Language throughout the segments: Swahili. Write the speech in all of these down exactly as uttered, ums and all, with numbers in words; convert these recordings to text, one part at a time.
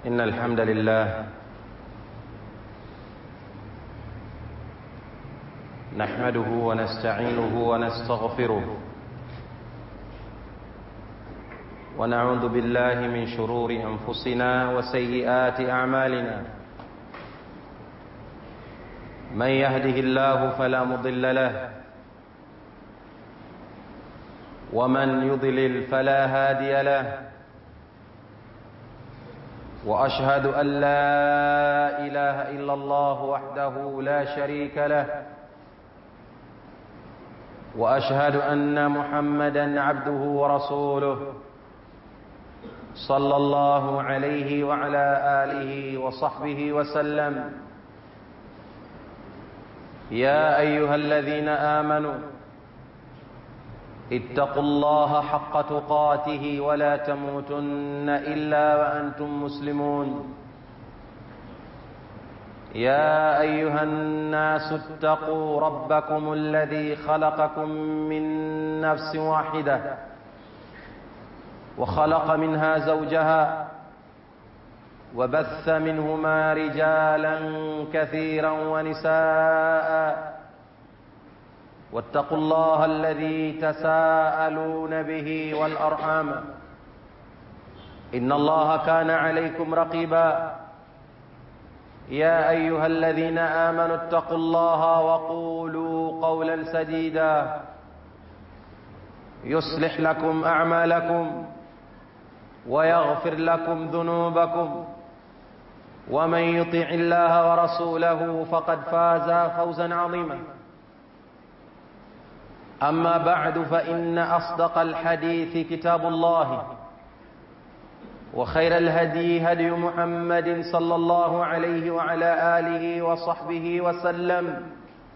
إن الحمد لله نحمده ونستعينه ونستغفره ونعوذ بالله من شرور أنفسنا وسيئات أعمالنا. من يهده الله فلا مضل له ومن يضلل فلا هادي له. وأشهد أن لا إله إلا الله وحده لا شريك له، وأشهد أن محمدًا عبده ورسوله صلى الله عليه وعلى آله وصحبه وسلم. يا أيها الذين آمنوا اتقوا الله حق تقاته ولا تموتن إلا وأنتم مسلمون. يا أيها الناس اتقوا ربكم الذي خلقكم من نفس واحدة وخلق منها زوجها وبث منهما رجالا كثيرا ونساء. واتقوا الله الذي تساءلون به والأرحام إن الله كان عليكم رقيبا. يا أيها الذين آمنوا اتقوا الله وقولوا قولا سديدا يصلح لكم أعمالكم ويغفر لكم ذنوبكم، ومن يطع الله ورسوله فقد فاز فوزا عظيما. أما بعد، فإن أصدق الحديث كتاب الله، وخير الهدي هدي محمد صلى الله عليه وعلى آله وصحبه وسلم.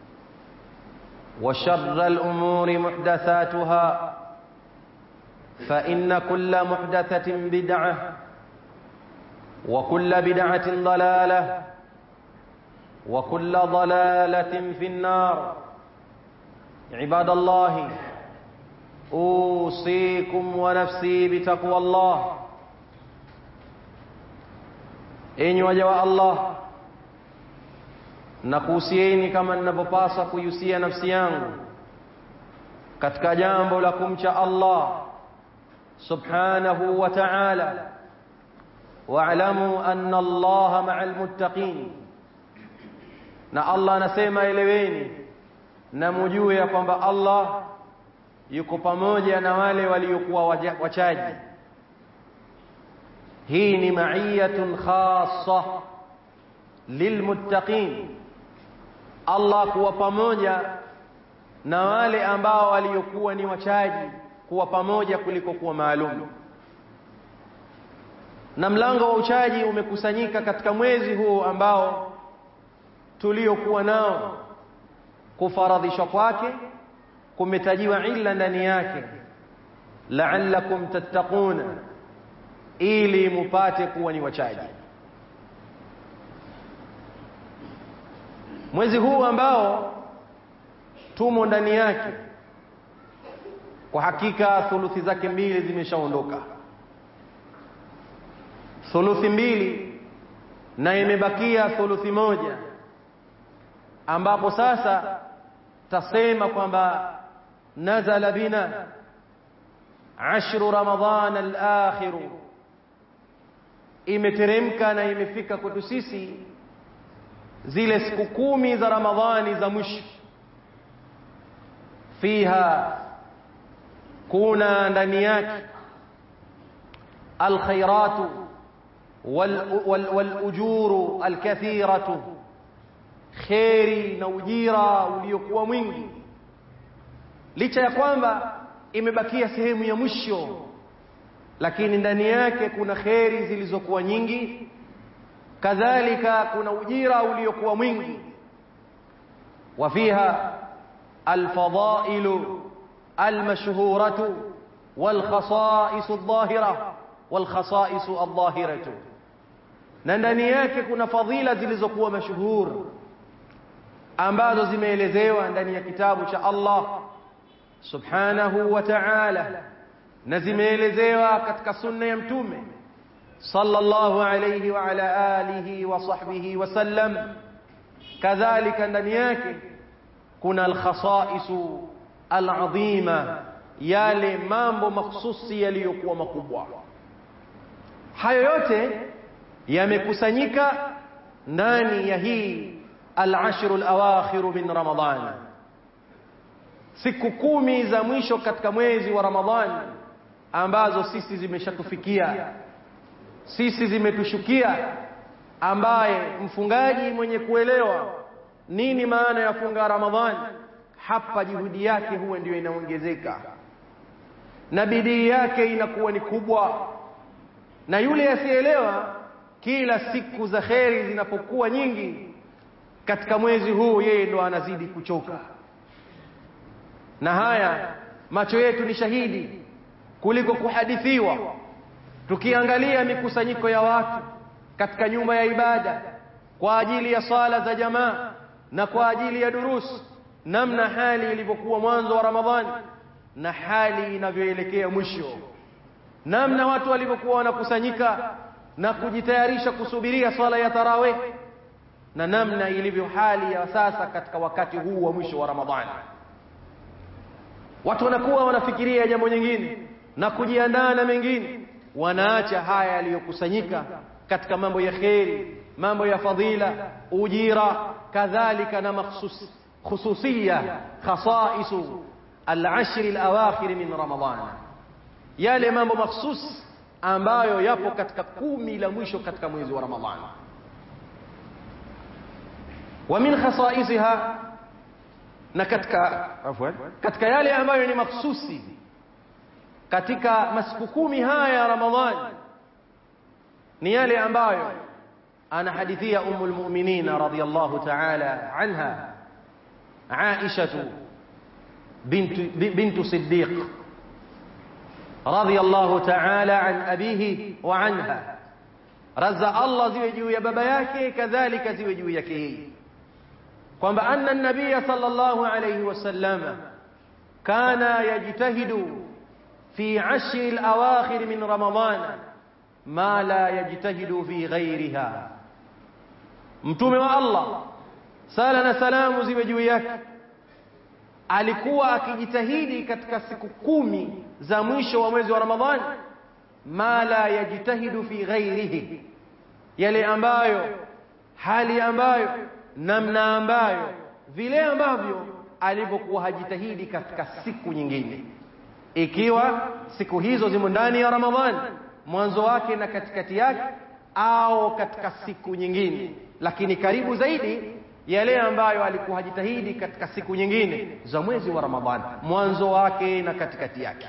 وشر الأمور محدثاتها، فإن كل محدثة بدعة، وكل بدعة ضلالة، وكل ضلالة في النار. عباد الله، أوصيكم ونفسي بتقوى الله. Enyi waja wa Allah, nakuhusieni kama ninavyopaswa kuihusia nafsi yangu katika jambo la kumcha Allah subhanahu wa ta'ala. Wa'lamu anna Allaha ma'al muttaqin. Na Allah anasema eleweni na mjue ya kwamba Allah yuko pamoja na wale waliokuwa wachaji. Hii ni ma'iyatun khassa lilmuttaqin. Allah kuwa pamoja na wale ambao waliokuwa ni wachaji, kuwa pamoja kuliko kuwa maalum. Na mlango wa uchaji umekusanyika katika mwezi huu ambao tuliokuwa nao. Kufaradhishwa kwake kumetajiwa illa ndani yake, la'allakum tattaquna, ili mupate kuwa ni wachaji. Mwezi huu ambao tumo ndani yake, kwa hakika thuluthi zake mbili zimeshaondoka. Thuluthi mbili na imebakia thuluthi moja, ambapo sasa tasema kwamba nazala bina ashru Ramadhan al-akhir. Imeteremka na imefika kwetu sisi zile siku kumi za Ramadhani za mwisho. Fiha, kuna ndani yake alkhairatu wal wal ujuru alkathiratu, khairi na ujira uliokuwa mwingi. Licha ya kwamba imebakia sehemu ya mwisho, lakini ndani yake kuna khairi zilizokuwa nyingi, kadhalika kuna ujira uliokuwa mwingi. Wafiha alfadailu almashhuratu walkhasaisu aldhahira walkhasaisu aldhahiratu. Na ndani yake kuna fadhila zilizokuwa mashuhur ambazo zimeelezewa ndani ya kitabu cha Allah subhanahu wa ta'ala, na zimeelezewa katika sunna ya mtume sallallahu alayhi wa ala alihi wa sahbihi wa sallam. Kadhalika ndani yake kuna al-khasaisu al-azima, yale mambo makhsusi yaliyokuwa makubwa. Hayo yote yamekusanyika ndani ya hii al-ashru al-awakhir min Ramadhan, siku kumi za mwisho katika mwezi wa Ramadhani, ambazo sisi zimeshatufikia, sisi zimetushukia, ambaye mfungaji mwenye kuelewa nini maana ya funga Ramadhani, hapa juhudi yake huwa ndio inaongezeka na bidii yake inakuwa ni kubwa. Na yule asielewa, kila siku za kheri zinapokuwa nyingi katika mwezi huu, yeye ndo anazidi kuchoka. Na haya macho yetu ni shahidi kuliko kuhadithiwa. Tukiangalia mikusanyiko ya watu katika nyumba ya ibada kwa ajili ya sala za jamaa na kwa ajili ya durus, namna hali ilivyokuwa mwanzo wa Ramadhani na hali inavyoelekea mwisho, namna watu walivyokuwa wanakusanyika na kujitayarisha kusubiria swala ya tarawih, na namna ilivyo hali ya sasa katika wakati huu wa mwisho wa Ramadhani. Watu wanakuwa wanafikiria jambo nyingine na kujiandaa na mengine, wanaacha haya yaliyokusanyika katika mambo ya kheri, mambo ya fadhila, ujira, kadhalika na makhsus khususiyya khasaisu al-ashr al-awakhir min Ramadhan, yale mambo makhsus ambayo yapo katika kumi la mwisho katika mwezi wa Ramadhani. Wa min khasaisiha, na katika afwan katika yale ambayo ni makhsusi katika masiku kumi haya ya Ramadhani, ni yale ambayo anahadithia ummul mu'minin radhiyallahu ta'ala anha Aisha bint bint Siddiq radhiyallahu ta'ala an abihi wa anha, razza Allah ziwe juu ya baba yake kadhalika ziwe juu yake yeye, kwamba anna an-nabiy sallallahu alayhi wasallam kana yajtahidu fi ashri al-awakhir min Ramadhan ma la yajtahidu fi ghayriha. Mtume wa Allah sala na salamu ziwe juu yake alikuwa akijitahidi katika siku kumi za mwisho wa mwezi wa Ramadhani, ma la yajtahidu fi ghayrihi, yale ambayo, hali ambayo, namna ambayo, vile ambavyo alivyokuwa hajitahidi katika siku nyingine, ikiwa siku hizo zimo ndani ya Ramadhani mwanzo wake na katikati yake, au katika siku nyingine, lakini karibu zaidi yale ambayo alikuwa hajitahidi katika siku nyingine za mwezi wa Ramadhani mwanzo wake na katikati yake.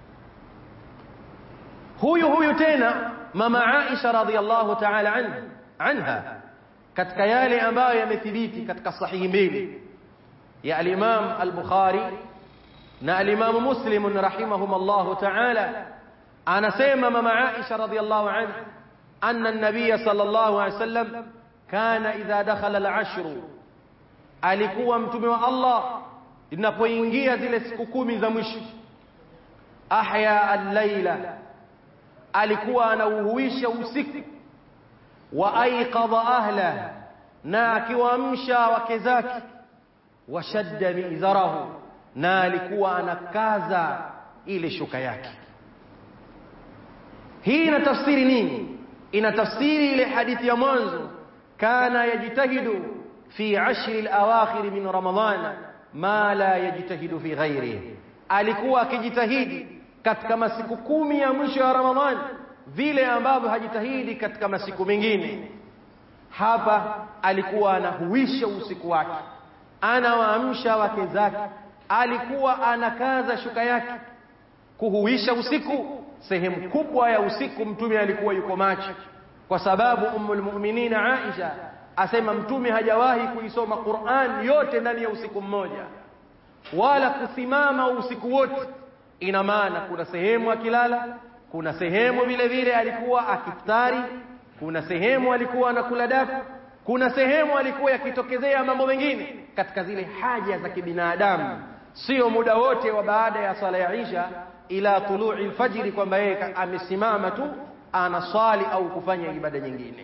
Huyu huyu tena mama Aisha radhiyallahu ta'ala anha anha katika yale ambayo yamethibiti katika sahihi mbili ya al-Imam al-Bukhari na al-Imam Muslim rahimahumullah ta'ala, anasema mama Aisha radhiyallahu anha anna an-nabiy sallallahu alayhi wasallam kana idha dakhala al-ashr, alikuwa mtume wa Allah inapoingia zile siku kumi za mwisho, ahya al-laila, alikuwa anauhuisha usiku, wa aiqadha ahla, na akiwaamsha wake zake, wa shadda mizarahu, na alikuwa anakaza ile shuka yake. Hii ina tafsiri nini? Ina tafsiri ile hadithi ya mwanzo, kana yajtahidu fi ashri al-awakhir min Ramadhan ma la yajtahidu fi ghayrihi, alikuwa akijitahidi katika masiku kumi ya mwisho ya Ramadhani vile ambavyo hajitahidi katika masiku mengine. Hapa alikuwa anahuisha usiku wake, anawaamsha wake zake, alikuwa anakaza shuka yake. Kuhuisha usiku, sehemu kubwa ya usiku mtume alikuwa yuko macho, kwa sababu ummul mu'minin Aisha asema mtume hajawahi kuisoma Qur'an yote ndani ya usiku mmoja, wala kusimama usiku wote. Ina maana kuna sehemu akilala, kuna sehemu vile vile alikuwa akiftari, kuna sehemu alikuwa anakula daku, kuna sehemu alikuwa yakitokezea mambo mengine katika zile haja za kibinadamu. Sio muda wote wa baada ya sala ya Isha ila tulu'i al-fajr kwamba yeye amesimama tu anaswali au kufanya ibada nyingine.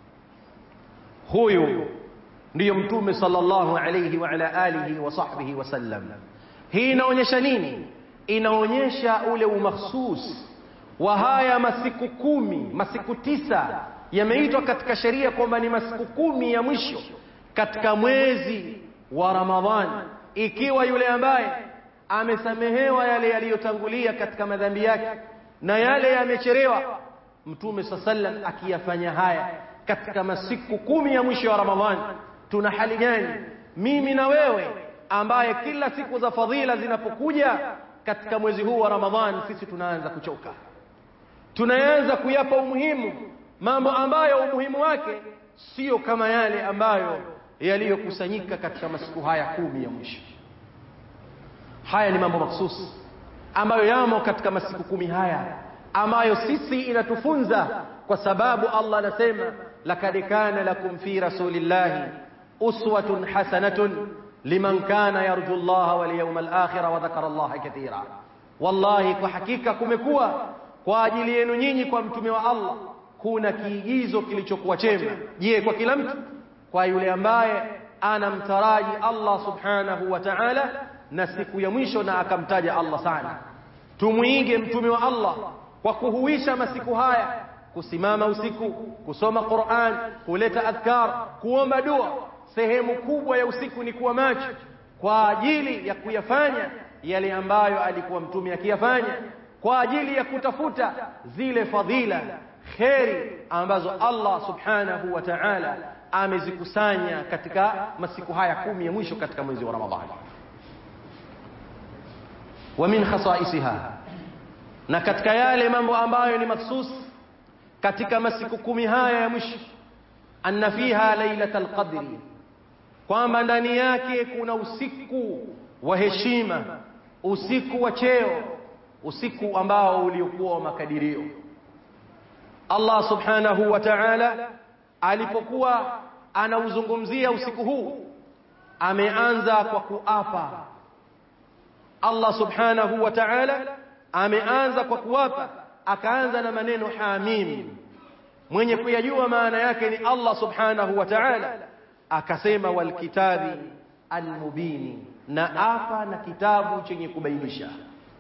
Huyu ndiyo Mtume sallallahu alayhi wa ala alihi wa sahbihi wasallam. Hii inaonyesha nini? Inaonyesha ule umakhsus wa haya masiku kumi, masiku tisa yameitwa katika sheria kwamba ni masiku kumi ya mwisho katika mwezi wa Ramadhani. Ikiwa yule ambaye amesamehewa yale yaliyotangulia katika madhambi yake na yale yamechelewa, Mtume sallam akiyafanya haya katika masiku kumi ya mwisho wa Ramadhani, tuna hali gani mimi na wewe ambaye kila siku za fadhila zinapokuja katika mwezi huu wa Ramadhani sisi tunaanza kuchoka, tunaanza kuyapa umuhimu mambo ambayo umuhimu wake sio kama yale ambayo yaliyokusanyika katika masiku haya kumi ya mwisho. Haya ni mambo mahsusi ambayo yamo katika masiku kumi haya ambayo sisi inatufunza, kwa sababu Allah anasema laqad kana lakum fi rasulillahi uswatun hasanatun liman kana yarju Allah wal yawmal akhir wa dhakara Allah katira. Wallahi, kwa hakika kumekuwa kwa ajili yenu nyinyi kwa mtume wa Allah kuna kiigizo kilichokuwa chema. Je, kwa kila mtu? Kwa yule ambaye anamtaraji Allah subhanahu wa ta'ala na siku ya mwisho na akamtaja Allah sana. Tumuige mtume wa Allah kwa kuhuisha masiku haya, kusimama usiku, kusoma Qur'an, kuleta adhkar, kuomba dua. Sehemu kubwa ya usiku ni kuwa macho kwa ajili ya kuyafanya yale ambayo alikuwa mtume akiyafanya, kwa ajili ya kutafuta zile fadhila, kheri ambazo Allah subhanahu wa ta'ala amezikusanya katika masiku haya kumi ya mwisho katika mwezi wa Ramadhani. Wa min khasaisiha, na katika yale mambo ambayo ni mahsus katika masiku kumi haya ya mwisho, anna fiha lailatul qadri, kwamba ndani yake kuna usiku wa heshima, usiku wa cheo, usiku ambao uliokuwa wa makadirio. Allah subhanahu wa ta'ala alipokuwa anauzungumzia usiku huu ameanza kwa kuapa. Allah subhanahu wa ta'ala ameanza kwa kuapa, akaanza na maneno hamim. Mwenye kuyajua maana yake ni Allah subhanahu wa ta'ala. Akasema wal kitabi al-mubin, na apa na kitabu chenye kubainisha.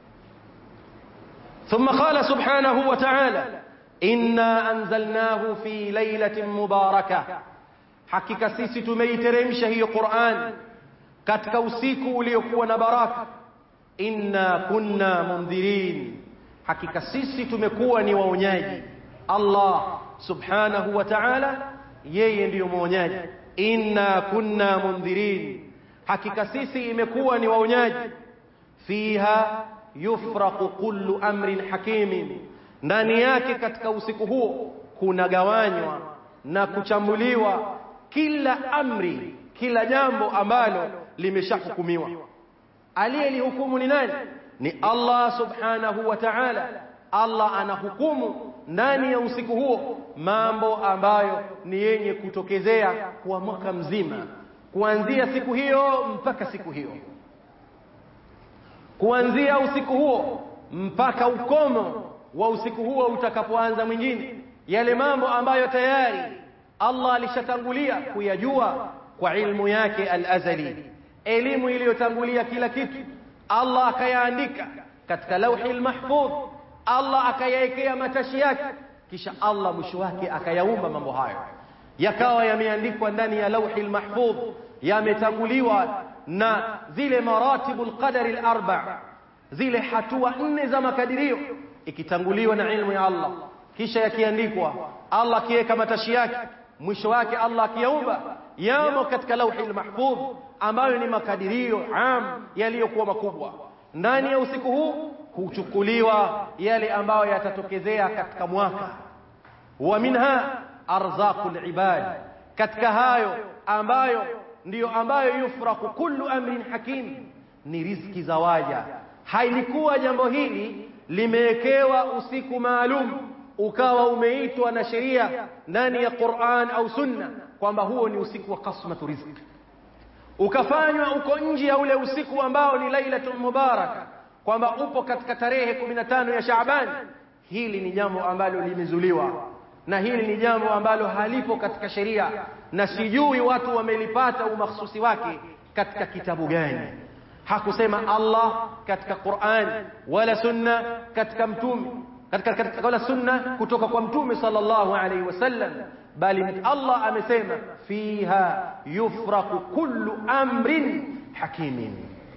Thumma qala subhanahu wa ta'ala inna anzalnahu fi laylatin mubarakah, hakika sisi tumeiteremsha hiyo Qur'an katika usiku uliokuwa na baraka. Inna kunna mundhirin, hakika sisi tumekuwa ni waonyaji. Allah subhanahu wa ta'ala yeye ndiyo mwonyaji. Inna kunna mundhirin, hakika sisi imekuwa ni waonyaji. Fiha yufraqu kullu amrin hakimin, ndani yake katika usiku huo kuna gawanywa na kuchambuliwa kila amri, kila jambo ambalo limeshahukumiwa. Aliyelihukumu ni nani? Ni Allah subhanahu wa ta'ala. Allah anahukumu ndani ya usiku huo mambo ambayo ni yenye kutokezea kwa mwaka mzima, kuanzia siku hiyo mpaka siku hiyo, kuanzia usiku huo mpaka ukomo wa usiku huo utakapoanza mwingine. Yale mambo ambayo tayari Allah alishatangulia kuyajua kwa ilmu yake al-azali, elimu iliyotangulia kila kitu, Allah akayaandika katika lauhil mahfudh, Allah akayaekea matashi yake, kisha Allah mwisho wake akayaumba mambo hayo yakawa yameandikwa ndani ya lauhil mahfudh, yametanguliwa na zile maratibul qadari al-arba', zile hatua nne za makadirio, ikitanguliwa na ilmu ya Allah, kisha yakiandikwa, Allah akiweka matashi yake, mwisho wake Allah akiyaumba, yamo katika lauhil mahfudh ambayo ni makadirio am yaliyokuwa makubwa. Ndani ya usiku huu huchukuliwa yale ambayo yatatokezea katika mwaka. Wa minha arzaqul ibad, katika hayo ambayo ndiyo ambayo yufraqu kullu amrin hakim, ni riziki za waja. Hailikuwa jambo hili limewekewa usiku maalum ukawa umeitwa na sheria ndani ya Qur'an au Sunna kwamba huo ni usiku wa qasmatu rizq, ukafanywa uko nje ya ule usiku ambao ni lailatul mubaraka, kwamba upo katika tarehe kumi na tano ya Shaaban. hili ni jambo ambalo limezuliwa na hili ni jambo ambalo halipo katika sheria, na sijui watu wamelipata umakhsusi wake katika kitabu gani. Hakusema Allah katika Qur'an wala sunna katika mtume katika, katika wala sunna kutoka kwa mtume sallallahu alaihi wasallam, bali Allah amesema fiha yufraqu kullu amrin hakimin.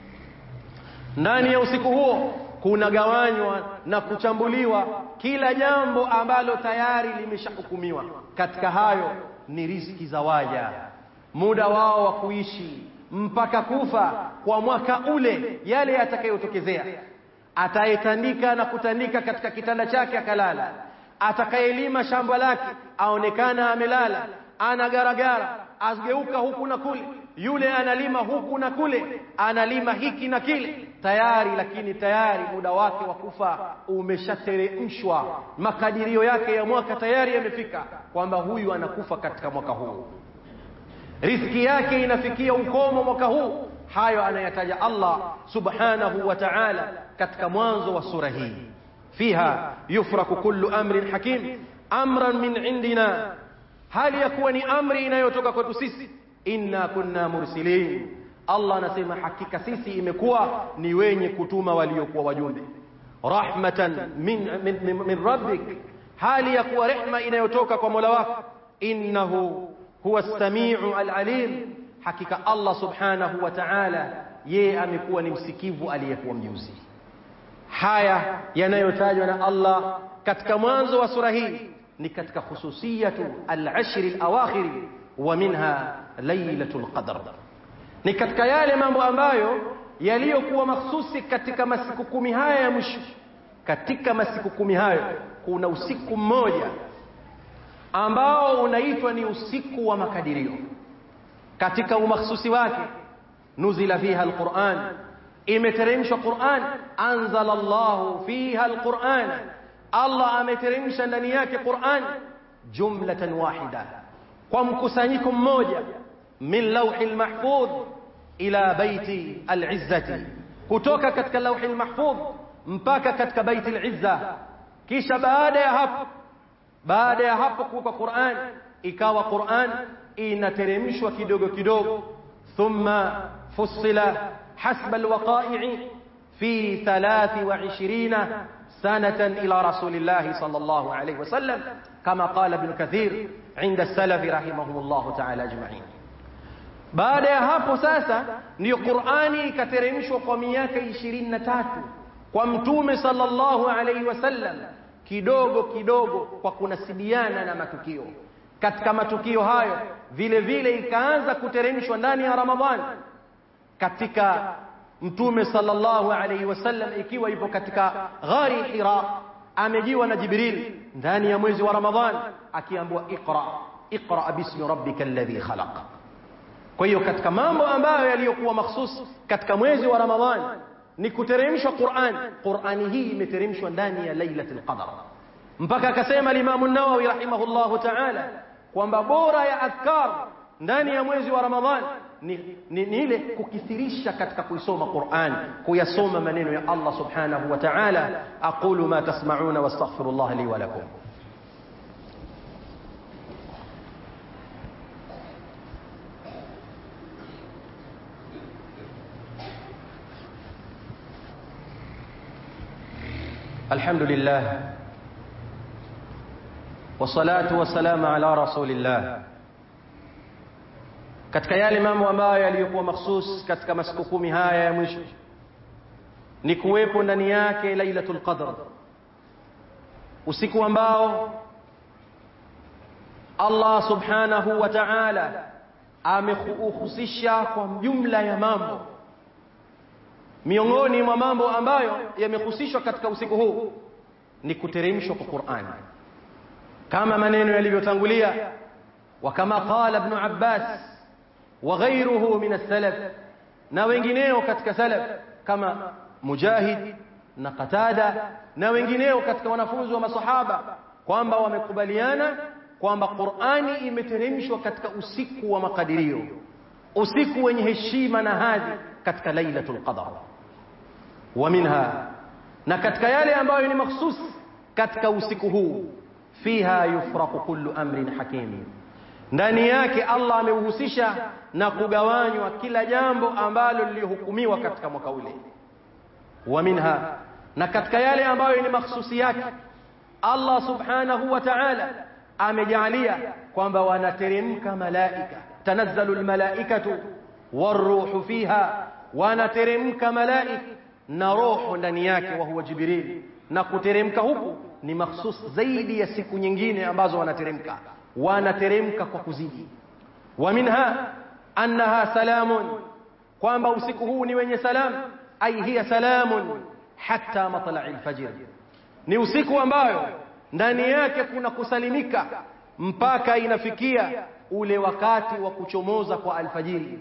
Ndani ya usiku huo kunagawanywa na kuchambuliwa kila jambo ambalo tayari limeshahukumiwa. Katika hayo ni riziki za waja, muda wao wa kuishi mpaka kufa kwa mwaka ule, yale yatakayotokezea. Atayetandika na kutandika katika kitanda chake akalala, atakayelima shamba lake aonekana amelala anagaragara, azgeuka huku na kule, yule analima huku na kule, analima hiki na kile tayari, lakini tayari muda wake wa kufa umeshateremshwa. Makadirio yake ya mwaka tayari yamefika kwamba huyu anakufa katika mwaka huu, riziki yake inafikia ukomo mwaka huu. Hayo anayataja Allah subhanahu wa ta'ala katika mwanzo wa sura hii. Fiha yufraku kullu amrin hakim amran min indina, hali ya kuwa ni amri inayotoka kwetu sisi. Inna kunna mursilin, Allah anasema hakika sisi imekuwa ni wenye kutuma waliokuwa wajumbe. Rahmatan min, min, min, min rabbik, hali ya kuwa rehma inayotoka kwa Mola wako. Innahu huwa as-sami'u al-alim, hakika Allah subhanahu wa ta'ala yeye amekuwa ni msikivu aliyekuwa mjuzi. Haya yanayotajwa na Allah katika mwanzo wa sura hii ni katika khususiyatu al-ashr al-awakhir wa minha laylatul qadr, ni katika yale mambo ambayo yaliyokuwa mahsusi katika masiku kumi haya ya mwisho. Katika masiku kumi hayo kuna usiku mmoja ambao unaitwa ni usiku wa makadirio. Katika umakhsusi wake nuzila fiha alquran, imeteremshwa Qur'an. Anzala Allahu fiha alquran, Allah ameteremsha ndani yake Qur'an jumlatan wahida, kwa mkusanyiko mmoja. Min lawhil mahfudh ila baiti al-izzati, kutoka katika lawhil mahfudh mpaka katika baiti al-izza. Kisha baada ya hapo baada ya hapo kwa Qur'an ikawa Qur'an inateremshwa kidogo kidogo. Thumma fussila hasba alwaqa'i fi thalath wa ishrina sanatan ila rasulillah sallallahu alayhi wasallam, kama qala ibn Kathir inda as-salaf rahimahumullah ta'ala ajma'in. Baada ya hapo sasa ndio Qur'ani ikateremshwa kwa miaka ishirini na tatu kwa mtume sallallahu alayhi wasallam, kidogo kidogo kwa kunasibiana na matukio. Katika matukio hayo vile vile ikaanza kuteremshwa ndani ya Ramadhani, katika mtume sallallahu alayhi wasallam ikiwa ipo katika ghari Hira, amejiwa na Jibril ndani ya mwezi wa Ramadhani akiambiwa iqra iqra bismi rabbikal ladhi khalaq. Kwa hiyo katika mambo ambayo yaliyokuwa mahsus katika mwezi wa Ramadhani ni kuteremshwa Qur'an. Qur'ani hii imeteremshwa ndani ya Lailatul Qadr, mpaka akasema Imam an-Nawawi rahimahullahu ta'ala kwamba bora ya adhkar ndani ya mwezi wa Ramadhani ni, ni, ni ile kukithirisha katika kuisoma Qur'an, kuyasoma maneno ya Allah subhanahu wa ta'ala. Aqulu ma tasma'una wastaghfirullah li wa lakum. الحمد لله والصلاة والسلام على رسول الله. katika yale mambo ambayo yaliyokuwa mahsus katika masiku kumi haya ya mwisho ni kuwepo ndani yake Lailatul Qadr, usiku ambao Allah subhanahu wa ta'ala amehusisha kwa jumla ya mambo. Miongoni mwa mambo ambayo yamehusishwa katika usiku huu ni kuteremshwa kwa Qur'an, kama maneno yalivyotangulia, wa kama qala ibn Abbas wa ghayruhu min as-salaf, na wengineo katika salaf kama Mujahid na Qatada na wengineo katika wanafunzi wa masahaba, kwamba wamekubaliana kwamba Qur'ani imeteremshwa katika usiku wa makadirio, usiku wenye heshima na hadhi, katika Lailatul Qadr. Wa minha, na katika yale ambayo ni mahsus katika usiku huu fiha yufraqu kullu amrin hakim, ndani yake Allah ameuhusisha na kugawanywa kila jambo ambalo lilihukumiwa katika mwaka ule. Wa minha, na katika yale ambayo ni mahsusi yake Allah subhanahu wa ta'ala amejalia kwamba wanateremka malaika, tanazzalu almalaikatu waruhu fiha, wanateremka malaika na roho ndani yake, wa huwa Jibril. Na kuteremka huku ni mahsus zaidi ya siku nyingine ambazo wanateremka, wanateremka kwa kuzidi. Wa minha annaha salamun, kwamba usiku huu ni wenye salam, ay hiya salamun hatta matla'il fajr, ni usiku ambayo ndani yake kuna kusalimika mpaka inafikia ule wakati wa kuchomoza kwa alfajiri.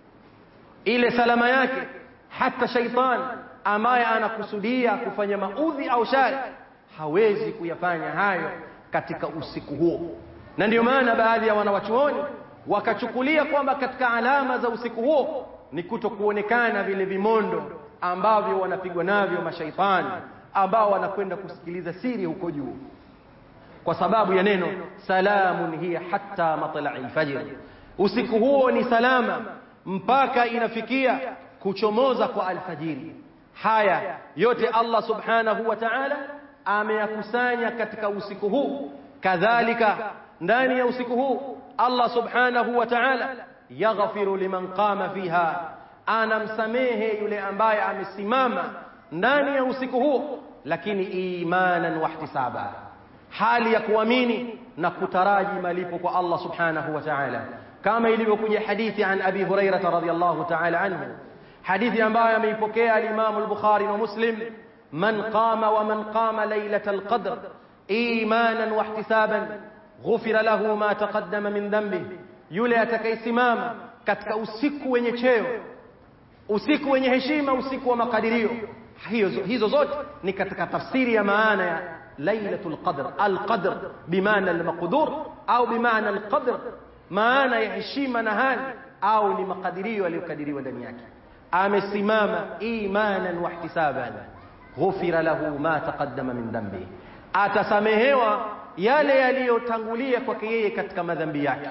Ile salama yake hata shaitan ambaye anakusudia kufanya maudhi au shari hawezi kuyafanya hayo katika usiku huo. Na ndio maana baadhi ya wanawachuoni wakachukulia kwamba katika alama za usiku huo ni kutokuonekana vile vimondo ambavyo wanapigwa navyo mashaitani ambao wanakwenda kusikiliza siri huko juu, kwa sababu ya neno salamun hiya hatta matla'il fajr. Usiku huo ni salama mpaka inafikia kuchomoza kwa alfajiri. Haya yote Allah subhanahu wa ta'ala ameyakusanya katika usiku huu. Kadhalika ndani ya usiku huu Allah subhanahu wa ta'ala yaghfiru liman qama fiha, anamsamehe yule ambaye amesimama ndani ya usiku huu, lakini imanan wa ihtisaba, hali ya kuamini na kutaraji malipo kwa Allah subhanahu wa ta'ala, kama ilivyokuja hadithi an Abi Hurairah radhiyallahu ta'ala anhu, hadithi ambayo ameipokea al-Imam al-Bukhari na Muslim: man qama wa man qama laylatal qadr imanan wa ihtisaban ghufira lahu ma taqaddama min dhanbi, yule atakayesimama katika usiku wenye cheo, usiku wenye heshima, usiku wa makadirio. Hizo hizo zote ni katika tafsiri ya maana ya lailatul qadr. Al-qadr bimaana al-maqdur au bimaana al-qadr, maana ya heshima na hali, au ni makadirio yaliyokadiriwa ndani yake. Amesimama imanan wa ihtisaban ghufira lahu ma taqaddama min dhanbi, atasamehewa yale yaliyotangulia kwake yeye katika madhambi yake.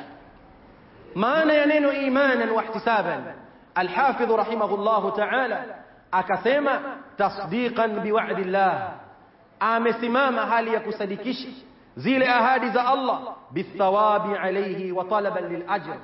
Maana ya neno imanan wa ihtisaban, al-Hafidh rahimahullahu ta'ala akasema tasdiqan biwa'di Allah, amesimama hali ya kusadikisha zile ahadi za Allah, bithawabi alayhi wa talaban lil ajr,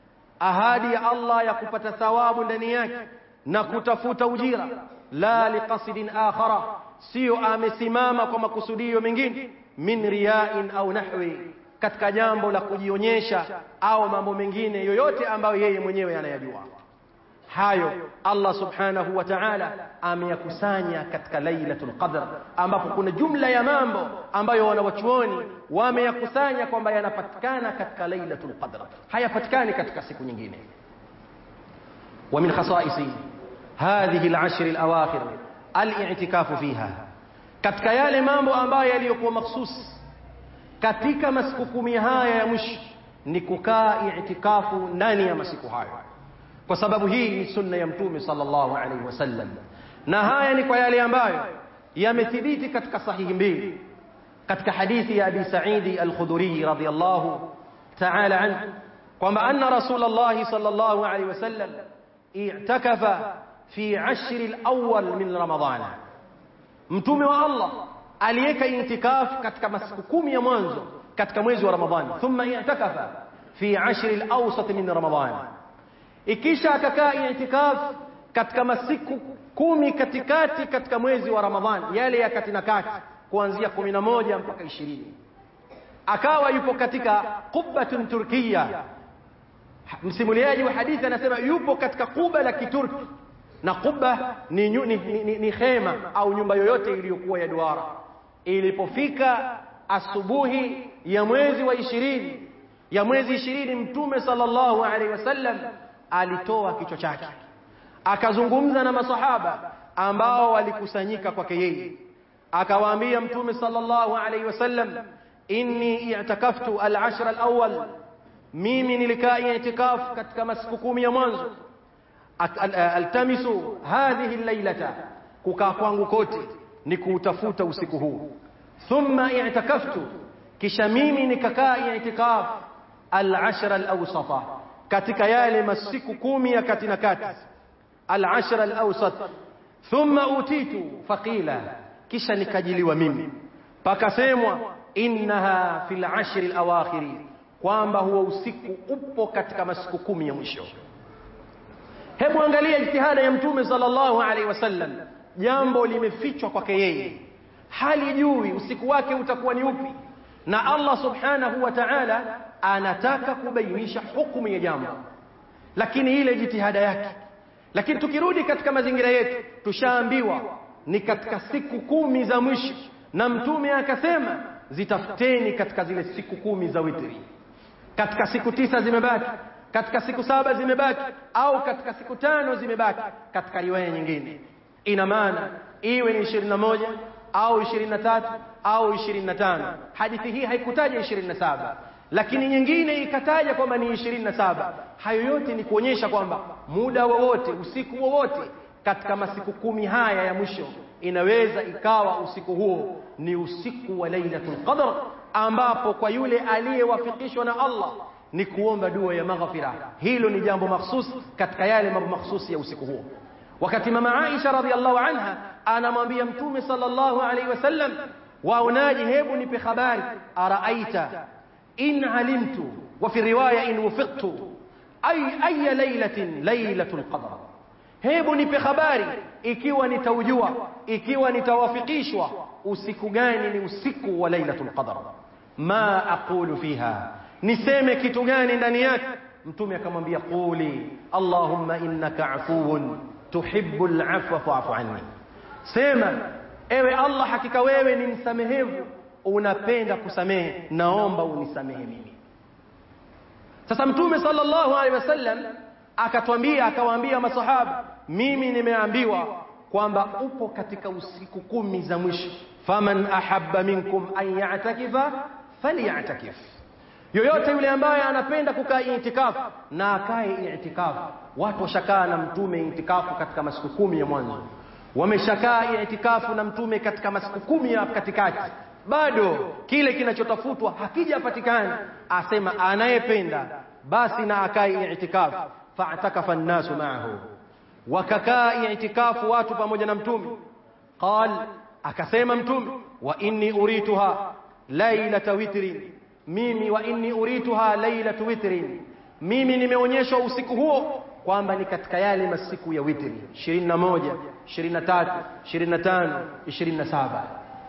ahadi ya Allah ya kupata thawabu ndani yake na kutafuta ujira, la liqasidin akhara, sio amesimama kwa makusudio mengine, min riya'in au nahwi, katika jambo la kujionyesha au mambo mengine yoyote ambayo yeye mwenyewe anayajua. Hayo Allah subhanahu wa ta'ala ameyakusanya katika lailatul qadr, ambapo kuna jumla ya mambo ambayo wanawachuoni wameyakusanya kwamba yanapatikana katika lailatul qadr, hayapatikani katika siku nyingine. Wa min khasaisi hadhihi al-ashr al-awakhir al-i'tikafu fiha, katika yale mambo ambayo yaliyokuwa mahsus katika masiku kumi haya ya mwisho ni kukaa i'tikafu ndani ya masiku hayo, kwa sababu hii ni sunna ya Mtume sallallahu alaihi wasallam. Na haya ni kwa yale ambayo yamethibiti katika sahihi mbili, katika hadithi ya Abi Sa'id al-Khudri radhiyallahu ta'ala anhu kwamba anna Rasulullah sallallahu alaihi wasallam i'takafa fi ashr al-awwal min Ramadhan, Mtume wa Allah aliweka i'tikaf katika masiku kumi ya mwanzo katika mwezi wa Ramadhani. Thumma i'takafa fi ashr al-awsat min Ramadhan, ikisha akakaa i'tikaf katika masiku kumi katikati katika mwezi wa Ramadhani, yale ya kati na kati, kuanzia kumi na moja mpaka ishirini. Akawa yupo katika qubbatun turkiya. Msimuliaji wa hadithi anasema yupo katika kuba la Kiturki, na kuba ni, ni, ni, ni khema au nyumba yoyote iliyokuwa ya duara. Ilipofika asubuhi ya mwezi wa ishirini ya mwezi ishirini, Mtume sallallahu alaihi wasallam alitoa kichwa chake akazungumza na masahaba ambao walikusanyika kwake yeye, akawaambia Mtume sallallahu alaihi wasallam, inni i'takaftu al-ashr al-awwal, mimi nilikaa i'tikaf katika masiku kumi ya mwanzo, altamisu hadhihi al-lailata, kukaa kwangu kote ni kuutafuta usiku huu, thumma i'takaftu, kisha mimi nikakaa i'tikaf al-ashra al-awsata, katika yale masiku kumi ya kati na kati, al-ashra al-awsat. Thumma utitu faqila, kisha nikajiliwa mimi pakasemwa innaha fil ashri al-awakhir, kwamba huo usiku upo katika masiku kumi ya mwisho. Hebu angalia jitihada ya Mtume sallallahu alaihi wasallam. Jambo limefichwa kwake yeye, halijui usiku wake utakuwa ni upi, na Allah subhanahu wa ta'ala anataka kubainisha hukumu ya jambo, lakini ile jitihada yake. Lakini tukirudi katika mazingira yetu, tushaambiwa ni katika siku kumi za mwisho, na Mtume akasema zitafuteni katika zile siku kumi za witri. Katika siku tisa zimebaki, katika siku saba zimebaki, au katika siku tano zimebaki katika riwaya nyingine. Ina maana iwe ni ishirini na moja au ishirini na tatu au ishirini na tano. Hadithi hii haikutaja ishirini na saba, lakini nyingine ikataja kwamba ni ishirini na saba. Hayo yote ni kuonyesha kwamba muda wowote, usiku wowote katika masiku kumi haya ya mwisho, inaweza ikawa usiku huo ni usiku wa Lailatul Qadr, ambapo kwa yule aliyewafikishwa na Allah ni kuomba dua ya maghfira. Hilo ni jambo mahsus katika yale mambo mahsusi ya usiku huo. Wakati mama Aisha radhiallahu anha anamwambia Mtume sallallahu alaihi wasallam, waonaje, hebu nipe habari, araaita in alimtu wa fi riwaya in wafiqtu ay ay lailatin lailatul qadr, hebu nipe habari ikiwa nitaujua, ikiwa nitawafikishwa usiku gani ni usiku wa lailatul qadr, ma aqulu fiha, niseme kitu gani ndani yake? Mtume akamwambia quli allahumma innaka afuwun tuhibbul afwa fa'fu anni, sema ewe Allah, hakika wewe ni msamehevu, unapenda kusamehe, naomba unisamehe mimi. Sasa Mtume sallallahu alaihi wasallam akatwambia, akawaambia masahaba, mimi nimeambiwa kwamba upo katika usiku kumi za mwisho, faman ahabba minkum an ya'takifa falyatakif, yoyote yule ambaye anapenda kukaa itikafu na akae itikafu. Watu washakaa na Mtume itikafu katika masiku kumi ya mwanzo, wameshakaa itikafu na Mtume katika masiku kumi ya katikati, bado kile kinachotafutwa hakijapatikana. Asema anayependa basi na akae itikafu, fa'takafa an-nasu ma'ahu, wakakaa itikafu watu pamoja na Mtume. Qal, akasema Mtume, wa inni urituha lailata witri, mimi wa inni urituha lailatu witri, mimi nimeonyeshwa usiku huo kwamba ni katika yale masiku ya witri, ishirini na moja, ishirini na tatu, ishirini na tano, ishirini na saba.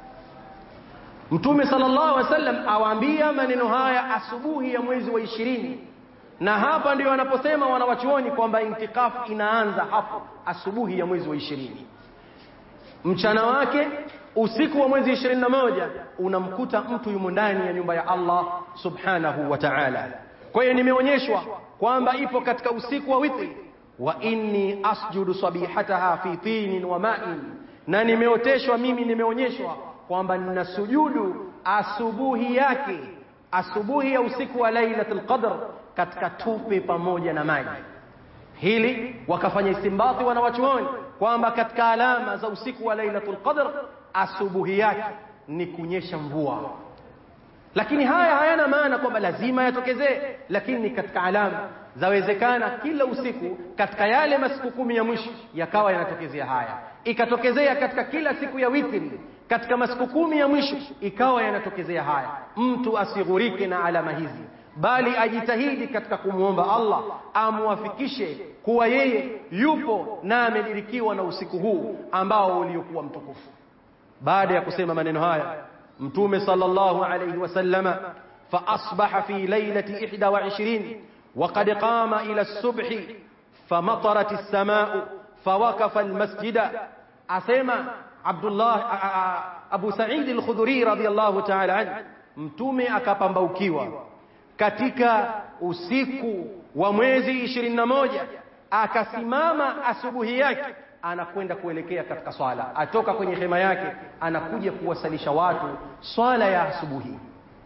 Mtume sallallahu alaihi wasallam awaambia maneno haya asubuhi ya mwezi wa ishirini, na hapa ndio wanaposema wanawachuoni kwamba intikafu inaanza hapo asubuhi ya mwezi wa ishirini. Mchana wake usiku wa mwezi ishirini na moja unamkuta mtu yumo ndani ya nyumba ya Allah subhanahu wa ta'ala. Kwa hiyo nimeonyeshwa kwamba ipo katika usiku wa witri, wa inni asjudu sabihataha fi tinin wa ma'in, na nimeoteshwa mimi, nimeonyeshwa kwamba ninasujudu asubuhi yake, asubuhi ya usiku wa Lailatul Qadr katika tupe pamoja na maji. Hili wakafanya istimbati wanawachuoni kwamba katika alama za usiku wa Lailatul Qadr asubuhi yake ni kunyesha mvua. Lakini haya hayana maana kwamba lazima yatokezee, lakini ni katika alama zawezekana kila usiku katika yale masiku kumi ya mwisho yakawa yanatokezea haya. Ikatokezea katika kila siku ya witri katika masiku kumi ya mwisho ikawa yanatokezea haya. Mtu asighurike na alama hizi, bali ajitahidi katika kumuomba Allah amwafikishe kuwa yeye yupo na amedirikiwa na usiku huu ambao uliokuwa mtukufu. Baada ya kusema maneno haya, Mtume sallallahu alayhi wasallama fa asbaha fi lailati ihda wa ishirini wa qad qama ila as-subhi famatarat as-samaa'u fawaqafa al-masjida. Asema Abdullah Abu Sa'id al-Khudri radhiyallahu ta'ala anhu, Mtume akapambaukiwa katika usiku wa mwezi ishirini na moja, akasimama asubuhi yake anakwenda kuelekea katika swala, atoka kwenye hema yake anakuja kuwasalisha watu swala ya asubuhi.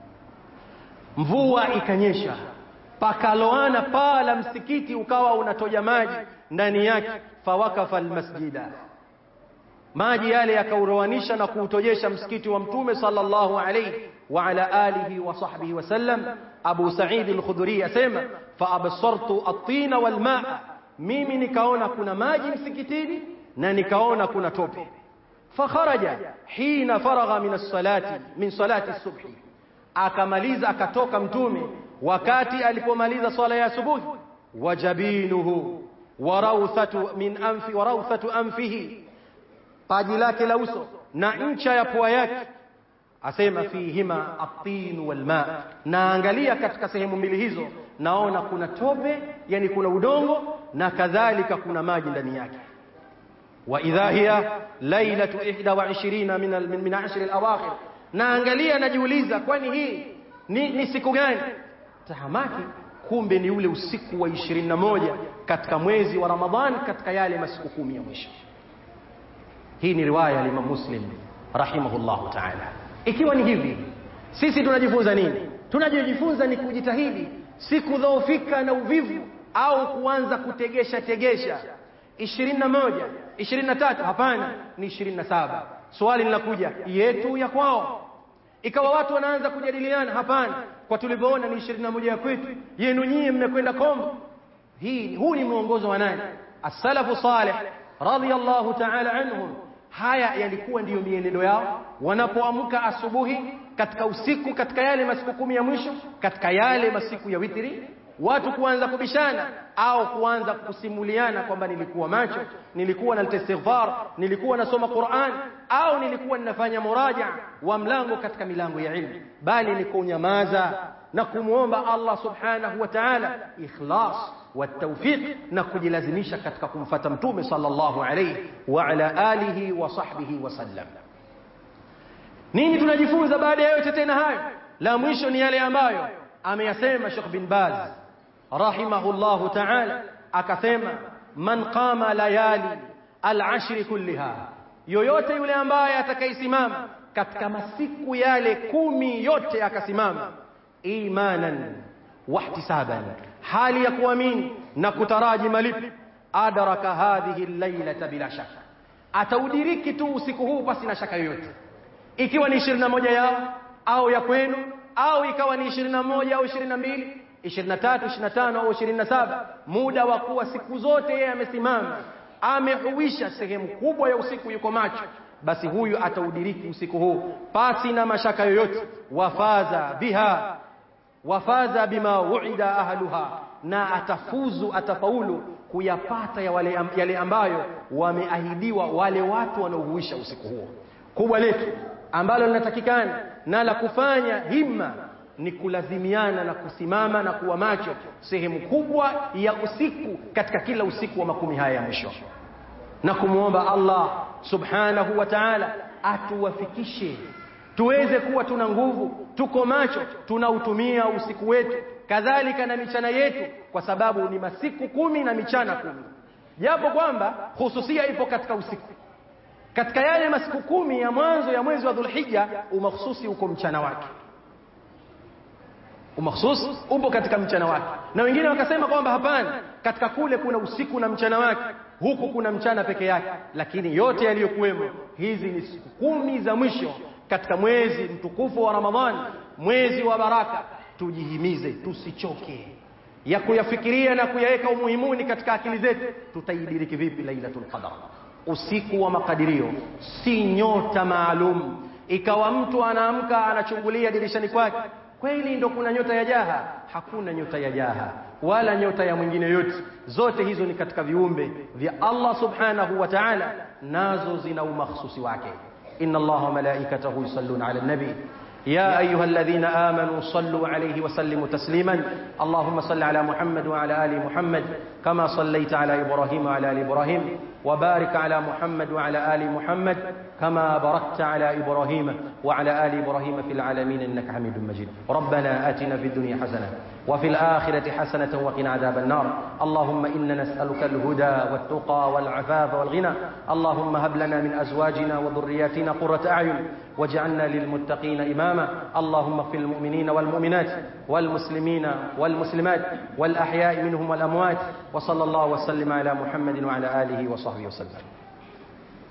Mvua ikanyesha, pakaloana paa la msikiti ukawa unatoja maji ndani yake, fawakafa almasjida, maji yale yakaurowanisha na kuutojesha msikiti wa Mtume sallallahu alayhi wa ala alihi wa sahbihi wasallam. Abu Sa'id al-Khudri asema fa absartu at-tina wal ma'a, mimi nikaona kuna maji msikitini na nikaona kuna tope. Fa kharaja hina faragha min as-salati min salati as-subhi, akamaliza akatoka Mtume wakati alipomaliza swala ya asubuhi. Wajabinuhu warawthatu min anfi warawthatu anfihi, paji lake la uso na ncha ya pua yake, asema fihima at-tin wal ma, na angalia katika sehemu mbili hizo naona kuna tope, yani kuna udongo na kadhalika kuna maji ndani yake. Wa idha hiya lailatu ihda wa ishirina min al min ashr al-awakhir, na angalia najiuliza kwani hii ni, ni siku gani? Tahamaki, kumbe ni ule usiku wa ishirini na moja katika mwezi wa Ramadhani, katika yale masiku kumi ya mwisho. Hii ni riwaya ya Imam Muslim rahimahullahu ta'ala. Ikiwa ni hivi, sisi tunajifunza nini? Tunajifunza ni kujitahidi, si kudhoofika na uvivu au kuanza kutegesha tegesha. ishirini na moja, ishirini na tatu, hapana, ni ishirini na saba. Swali linakuja, yetu ya kwao? Ikawa watu wanaanza kujadiliana, hapana, kwa tulivyoona ni ishirini na moja ya kwetu, yenu nyie mmekwenda kombo. Hii huu ni mwongozo wa nani? As-salafu salih radiyallahu ta'ala anhum. Haya yalikuwa ndiyo mienendo yao wanapoamka asubuhi, katika usiku, katika yale masiku kumi ya mwisho, katika yale masiku ya witri, watu kuanza kubishana au kuanza kusimuliana kwamba nilikuwa macho, nilikuwa na istighfar, nilikuwa nasoma Qur'an, au nilikuwa ninafanya muraja wa mlango katika milango ya ilmu, bali ni kunyamaza na kumuomba Allah subhanahu wa ta'ala ikhlas wa tawfiq, na kujilazimisha katika kumfuata Mtume sallallahu alayhi wa ala alihi wa sahbihi wasallam. Nini tunajifunza baada ya yote tena hayo? La mwisho ni yale ambayo ameyasema Sheikh bin Baz rahimahullahu ta'ala, akasema man qama layali al-ashr kullaha, yoyote yule ambaye atakayesimama katika masiku yale kumi yote, akasimama imanan wa ihtisaban, hali ya kuamini na kutaraji malipo, adraka hadhihi al-lailata bila shaka, ataudiriki tu usiku huu pasi na shaka yoyote. Ikiwa ni ishirini na moja yao au ya kwenu, au ikawa ni ishirini na moja au ishirini na mbili, ishirini na tatu, ishirini na tano au ishirini na saba, muda wa kuwa siku zote yeye amesimama, amehuisha sehemu kubwa ya usiku yuko macho, basi huyu ataudiriki usiku huu pasi na mashaka yoyote. Wafaza biha, wafaza bima wu'ida ahluha, na atafuzu, atafaulu kuyapata ya wale yale ambayo wameahidiwa wale watu wanaohuisha usiku huo. Kubwa letu ambalo linatakikana na la kufanya himma ni kulazimiana na kusimama na kuwa macho sehemu kubwa ya usiku katika kila usiku wa makumi haya ya mwisho, na kumuomba Allah subhanahu wa ta'ala atuwafikishe tuweze kuwa tuna nguvu, tuko macho, tunautumia usiku wetu kadhalika na michana yetu, kwa sababu ni masiku kumi na michana kumi, japo kwamba hususia ipo katika usiku. Katika yale masiku kumi ya mwanzo ya mwezi wa Dhulhijja, umakhsusi uko mchana wake, umakhsus upo katika mchana wake. Na wengine wakasema kwamba hapana, katika kule kuna usiku na mchana wake, huku kuna mchana peke yake. Lakini yote yaliyokuwemo, hizi ni siku kumi za mwisho katika mwezi mtukufu wa Ramadhani, mwezi wa baraka. Tujihimize, tusichoke ya kuyafikiria na kuyaweka umuhimuni katika akili zetu. Tutaidiriki vipi Lailatul Qadr, usiku wa makadirio? Si nyota maalum ikawa mtu anaamka anachungulia dirishani kwake, kweli ndo kuna nyota ya jaha. Hakuna nyota ya jaha wala nyota ya mwingine yote, zote hizo ni katika viumbe vya Allah subhanahu wa ta'ala, nazo zina umakhsusi wake. Inna Allaha wa malaikatahu yusalluna ala nabi يا أيها الذين آمنوا صلوا عليه وسلموا تسليما. اللهم صل على محمد وعلى آل محمد كما صليت على إبراهيم وعلى آل إبراهيم، وبارك على محمد وعلى آل محمد كما باركت على إبراهيم وعلى آل إبراهيم في العالمين إنك حميد مجيد. ربنا آتنا في الدنيا حسنة وفي الآخرة حسنة وقنا عذاب النار. اللهم إنا نسألك الهدى والتقى والعفاف والغنى. اللهم هب لنا من أزواجنا وذرياتنا قرة أعين واجعلنا للمتقين إماما. اللهم اغفر للمؤمنين والمؤمنات والمسلمين والمسلمات والأحياء منهم والأموات. وصلى الله وسلم على محمد وعلى آله وصحبه وسلم.